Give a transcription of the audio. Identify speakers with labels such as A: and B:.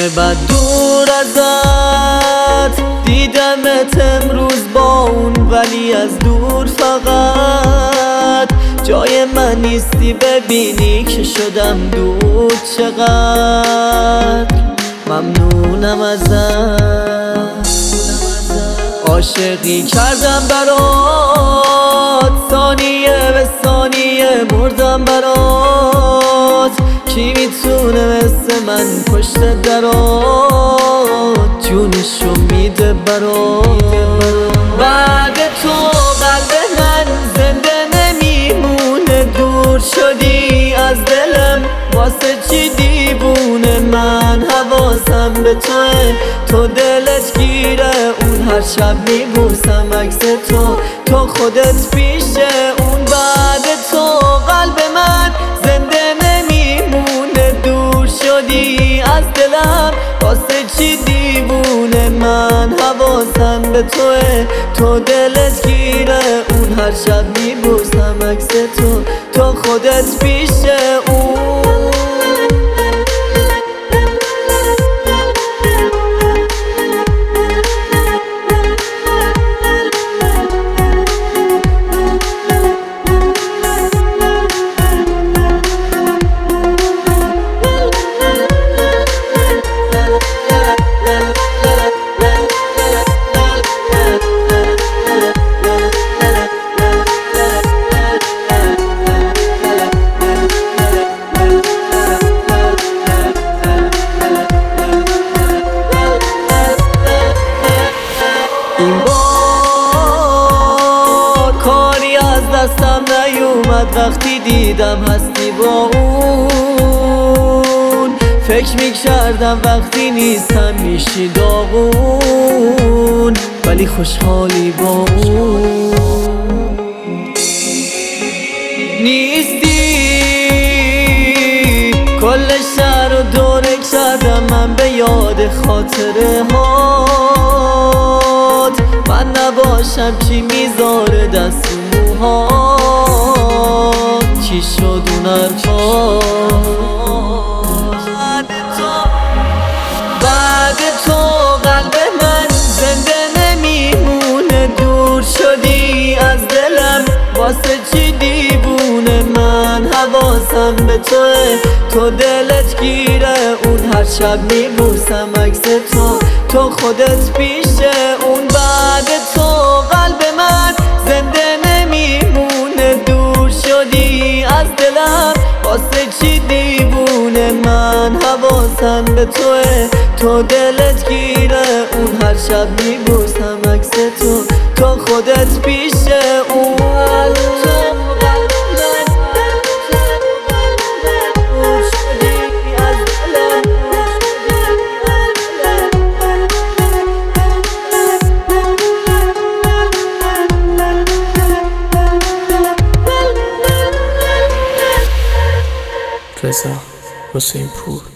A: همه بد دور ازت دیدمت امروز با اون، ولی از دور فقط جای من نیستی. ببینی که شدم دور، چقدر ممنونم ازت. عاشقی کردم برات، ثانیه به ثانیه مردم برات. کی میتونه مثل من پشت درات جونشو میده برات؟ بعد تو قلب من زنده نمیمونه، دور شدی از دلم واسه چی دیوونه من؟ حواسم به توه، تو دلت گیره اون، هر شب میبوسم عکس تو خودت پیشه اون. بعد تو قلب من زنده نمیمونه، دور شدی از دلم واسه چی دیوونه من؟ حواسم به توه، تو دلت گیره اون، هر شب میبوسم عکس تو خودت پیشه اون. این بار کاری از دستم نیومد، وقتی دیدم هستی با اون. فکر میکردم وقتی نیستم میشی داغون، ولی خوشحالی با اون نیستی. کل شهر رو دوره کردم من به یاد خاطره هات. من نباشم چی میذاره دست و موهات؟ چی شد اون حرفات؟ بعد تو قلب من زنده نمیمونه، دور شدی از دلم واسه چی دیوونه من؟ حواسم به توه، تو دلت گیره اون، هر شب میبوسم عکس تو خودت پیشه اون. بعد تو قلب من زنده نمیمونه، دور شدی از دلم واسه چی دیوونه من؟ حواسم به توه، تو دلت گیره اون، هر شب میبوسم عکس تو خودت پیشه اون.
B: رضا حسین پور